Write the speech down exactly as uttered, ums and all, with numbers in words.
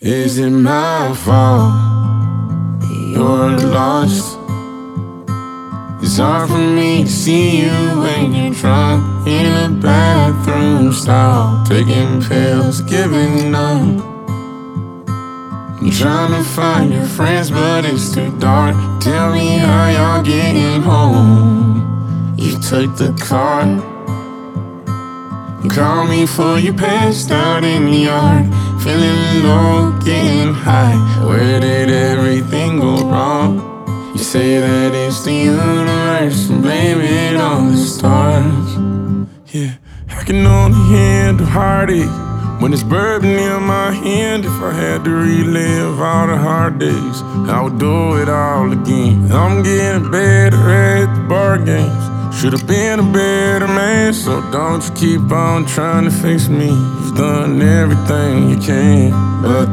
Is it my fault you're lost? It's hard for me to see you when you're drunk in a bathroom stall, taking pills, giving up. I'm trying to find your friends, but it's too dark. Tell me how y'all getting home. You took the car. Call me before you passed out in the yard, feeling low, getting high. Where did everything go wrong? You say that it's the universe and blame it on the stars. Yeah, I can only handle heartache when it's bourbon in my hand. If I had to relive all the hard days, I would do it all again. I'm getting better at the bar games. Should've been a better man, so don't you keep on trying to fix me. You've done everything you can, but